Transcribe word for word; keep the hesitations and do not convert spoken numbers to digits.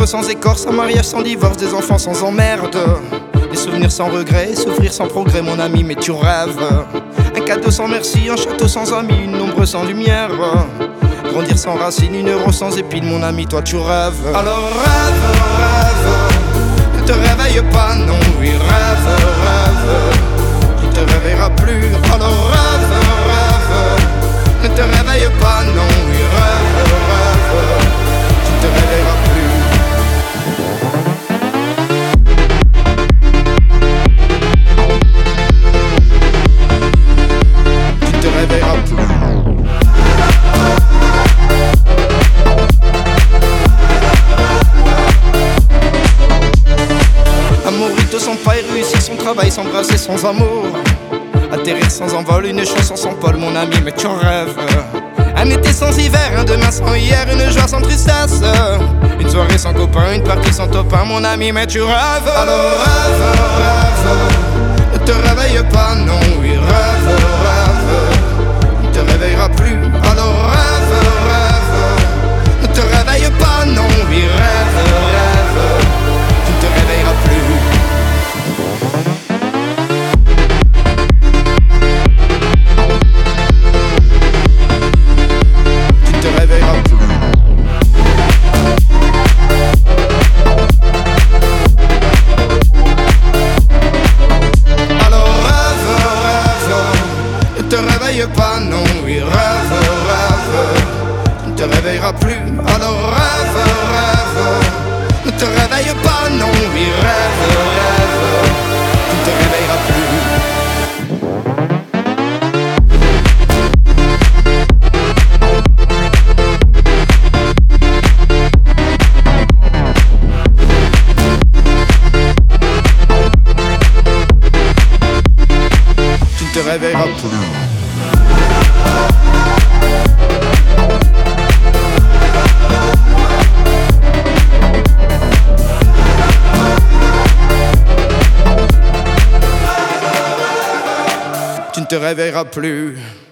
sans écorce, un mariage sans divorce, des enfants sans emmerde, des souvenirs sans regret, souffrir sans progrès, mon ami, mais tu rêves. Un cadeau sans merci, un château sans amis, une ombre sans lumière, grandir sans racines, une euro sans épines, mon ami, toi tu rêves. Alors rêve, rêve, ne te réveille pas, non, oui, rêve, rêve, tu te réveilleras plus. Alors rêve, rêve, ne te réveille pas, non, oui, rêve, rêve, tu te réveilleras plus. Tu te réveilleras plus. Amourito sans paille, réussir son travail, s'embrasser sans amour, atterrir sans envol, une chanson sans Paul, mon ami, mais tu rêves. Un été sans hiver, un demain sans hier, une joie sans tristesse, une soirée sans copain, une partie sans topin, mon ami, mais tu rêves. Alors rêve, rêve, ne te réveille pas, non, oui, rêve, rêve, ne te réveillera plus. Alors rêve, rêve, ne te réveille pas, non, oui, rêve, rêve, tu ne te réveilleras plus. Pas, non, oui, rêve, rêve, ne te réveillera plus. Alors rêve, rêve, ne te réveille pas, non, oui, rêve, rêve, ne te réveillera plus. Tu ne te réveilleras plus. Tu ne te réveilleras plus.